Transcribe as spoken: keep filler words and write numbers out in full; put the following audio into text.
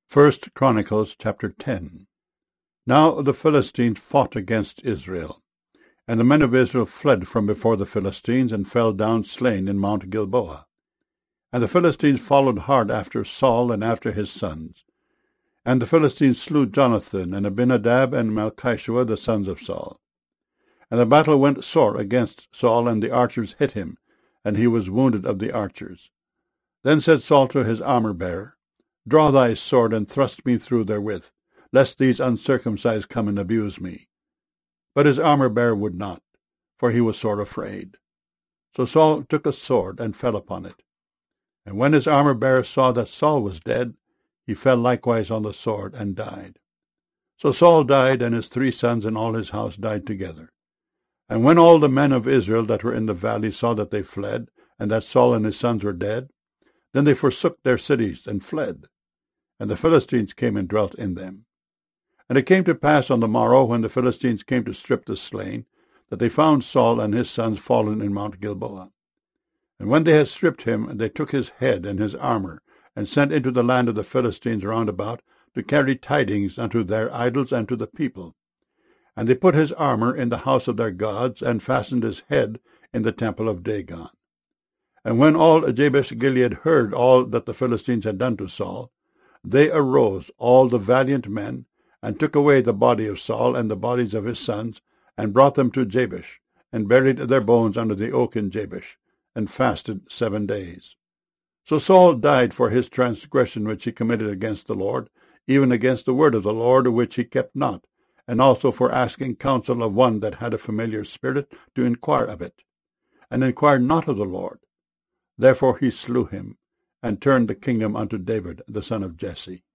First Chronicles chapter ten. Now the Philistines fought against Israel, and the men of Israel fled from before the Philistines, and fell down slain in Mount Gilboa. And the Philistines followed hard after Saul and after his sons. And the Philistines slew Jonathan and Abinadab and Malchishua, the sons of Saul. And the battle went sore against Saul, and the archers hit him, and he was wounded of the archers. Then said Saul to his armor-bearer, Draw thy sword, and thrust me through therewith, lest these uncircumcised come and abuse me. But his armor-bearer would not, for he was sore afraid. So Saul took a sword, and fell upon it. And when his armor-bearer saw that Saul was dead, he fell likewise on the sword, and died. So Saul died, and his three sons and all his house died together. And when all the men of Israel that were in the valley saw that they fled, and that Saul and his sons were dead, then they forsook their cities, and fled. And the Philistines came and dwelt in them. And it came to pass on the morrow, when the Philistines came to strip the slain, that they found Saul and his sons fallen in Mount Gilboa. And when they had stripped him, they took his head and his armor, and sent into the land of the Philistines round about, to carry tidings unto their idols and to the people. And they put his armor in the house of their gods, and fastened his head in the temple of Dagon. And when all Jabesh-Gilead heard all that the Philistines had done to Saul, they arose, all the valiant men, and took away the body of Saul and the bodies of his sons, and brought them to Jabesh, and buried their bones under the oak in Jabesh, and fasted seven days. So Saul died for his transgression which he committed against the Lord, even against the word of the Lord, which he kept not, and also for asking counsel of one that had a familiar spirit to inquire of it, and inquired not of the Lord. Therefore he slew him, and turned the kingdom unto David the son of Jesse.